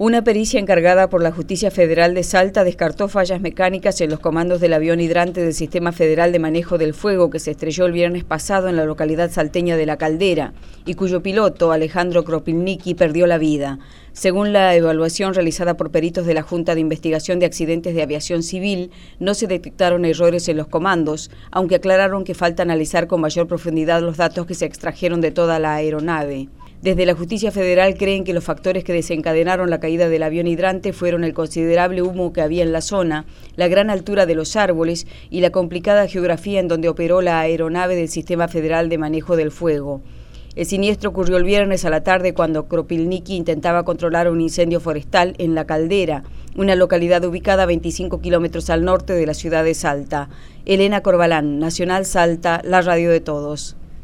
Una pericia encargada por la Justicia Federal de Salta descartó fallas mecánicas en los comandos del avión hidrante del Sistema Federal de Manejo del Fuego que se estrelló el viernes pasado en la localidad salteña de La Caldera y cuyo piloto, Alejandro Kropilnicki, perdió la vida. Según la evaluación realizada por peritos de la Junta de Investigación de Accidentes de Aviación Civil, no se detectaron errores en los comandos, aunque aclararon que falta analizar con mayor profundidad los datos que se extrajeron de toda la aeronave. Desde la Justicia Federal creen que los factores que desencadenaron la caída del avión hidrante fueron el considerable humo que había en la zona, la gran altura de los árboles y la complicada geografía en donde operó la aeronave del Sistema Federal de Manejo del Fuego. El siniestro ocurrió el viernes a la tarde cuando Kropilnicki intentaba controlar un incendio forestal en La Caldera, una localidad ubicada a 25 kilómetros al norte de la ciudad de Salta. Elena Corbalán, Nacional Salta, la radio de todos.